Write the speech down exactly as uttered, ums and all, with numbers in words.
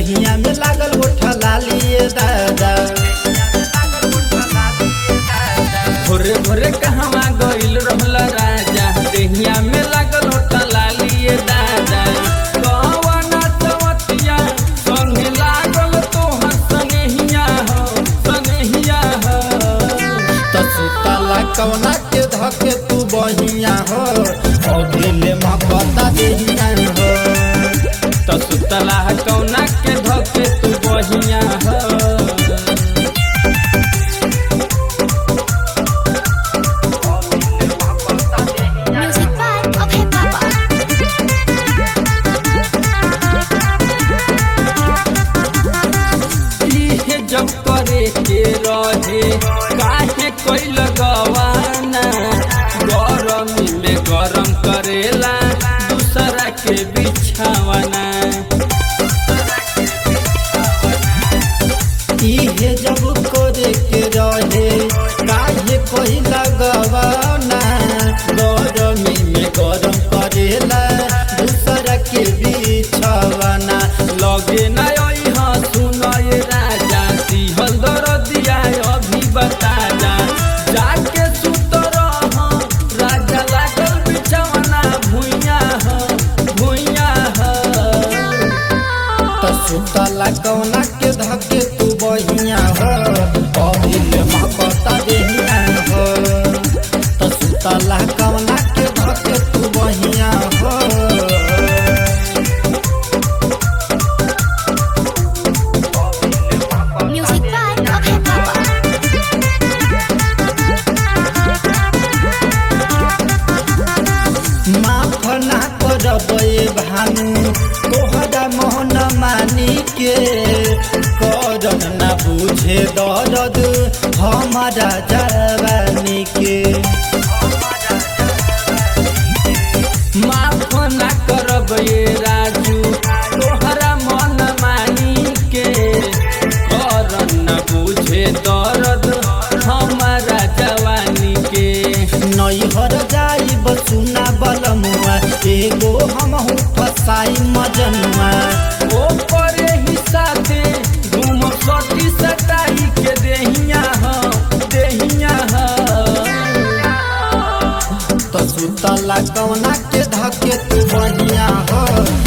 देहिया में लागल गोठा लालिए दादा। भोरे भोरे कहवा गइल रहला राजा, देहिया में लागल गोठा लालिए दादा। कवना सवतिया संगे लागल तोहर संगहिया हो संगहिया हो। तो सुतला कवना के धके तू बहिया हो, अभिले महकता देहिया हो। तो सुतला कवना के धके तू बहिया हो। जब करे के रहे काहे कोई लगवाना, गरमी में गरम करेला दूसरा के बिछावना। इहे जब करे के रहे काहे कोई लगवाना, गरमी में गरम करेला दूसरा के बिछावना। लगे ना सुनाए राजा, दिहल दरदिया अभी बता जा। जाके सुत रह राजा, लागल बिछवना भुइया हो भुइया हो। तो सुतला कवना के धके तू बहिया हो, अभिले महकता देहिया हो। तो सुतला कवना के धके तू बहिया हो। माफ ना करबे भानु तोहरा मोहन मानी के, करन ना बुझे दर्द हमारा जवानी के। माफ ना करबे राजू तोहरा मन मानी के, करन ना बुझे दर्द हमारा जवानी के। नैहर जाई बसुना बलमुआ, एगो हमहू फसाई मजनुआ। ओ करे ही साथे घूम सटी सटाई के देहिया हो देहिया हो। तो सुतला कवना के धके तू बहिया हो,